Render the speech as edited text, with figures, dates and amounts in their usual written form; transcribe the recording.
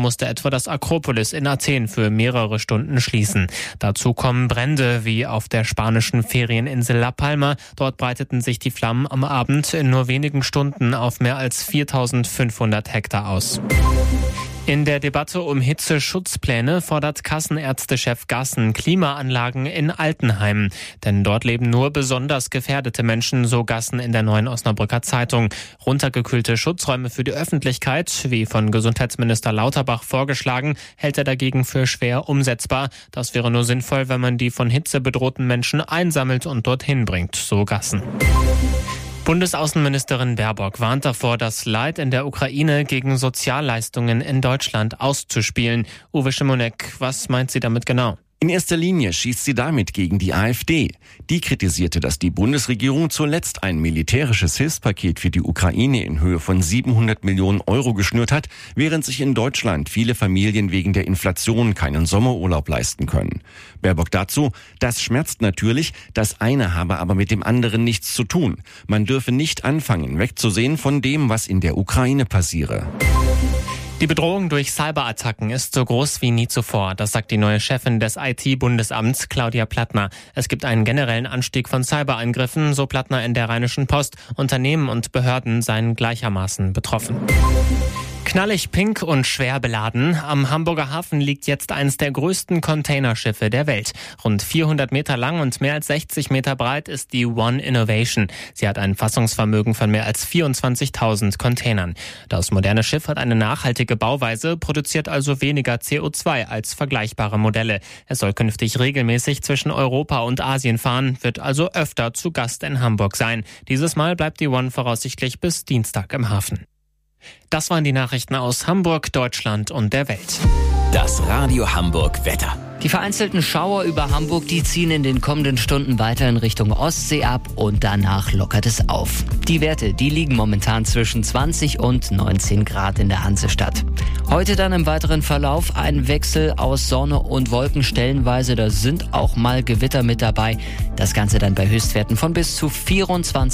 musste etwa das Akropolis in Athen für mehrere Stunden schließen. Dazu kommen Brände wie auf der spanischen Ferieninsel La Palma. Dort breiteten sich die Flammen am Abend in nur wenigen Stunden auf mehr als 4.500 Hektar aus. In der Debatte um Hitzeschutzpläne fordert Kassenärztechef Gassen Klimaanlagen in Altenheimen. Denn dort leben nur besonders gefährdete Menschen, so Gassen in der Neuen Osnabrücker Zeitung. Runtergekühlte Schutzräume für die Öffentlichkeit, wie von Gesundheitsminister Lauterbach vorgeschlagen, hält er dagegen für schwer umsetzbar. Das wäre nur sinnvoll, wenn man die von Hitze bedrohten Menschen einsammelt und dorthin bringt, so Gassen. Bundesaußenministerin Baerbock warnt davor, das Leid in der Ukraine gegen Sozialleistungen in Deutschland auszuspielen. Uwe Schimonek, was meint sie damit genau? In erster Linie schießt sie damit gegen die AfD. Die kritisierte, dass die Bundesregierung zuletzt ein militärisches Hilfspaket für die Ukraine in Höhe von 700 Millionen Euro geschnürt hat, während sich in Deutschland viele Familien wegen der Inflation keinen Sommerurlaub leisten können. Baerbock dazu: Das schmerzt natürlich, das eine habe aber mit dem anderen nichts zu tun. Man dürfe nicht anfangen, wegzusehen von dem, was in der Ukraine passiere. Die Bedrohung durch Cyberattacken ist so groß wie nie zuvor. Das sagt die neue Chefin des IT-Bundesamts, Claudia Plattner. Es gibt einen generellen Anstieg von Cyberangriffen, so Plattner in der Rheinischen Post. Unternehmen und Behörden seien gleichermaßen betroffen. Knallig pink und schwer beladen. Am Hamburger Hafen liegt jetzt eines der größten Containerschiffe der Welt. Rund 400 Meter lang und mehr als 60 Meter breit ist die One Innovation. Sie hat ein Fassungsvermögen von mehr als 24.000 Containern. Das moderne Schiff hat eine nachhaltige Bauweise, produziert also weniger CO2 als vergleichbare Modelle. Es soll künftig regelmäßig zwischen Europa und Asien fahren, wird also öfter zu Gast in Hamburg sein. Dieses Mal bleibt die One voraussichtlich bis Dienstag im Hafen. Das waren die Nachrichten aus Hamburg, Deutschland und der Welt. Das Radio Hamburg Wetter. Die vereinzelten Schauer über Hamburg, die ziehen in den kommenden Stunden weiter in Richtung Ostsee ab und danach lockert es auf. Die Werte, die liegen momentan zwischen 20 und 19 Grad in der Hansestadt. Heute dann im weiteren Verlauf ein Wechsel aus Sonne und Wolken stellenweise. Da sind auch mal Gewitter mit dabei. Das Ganze dann bei Höchstwerten von bis zu 24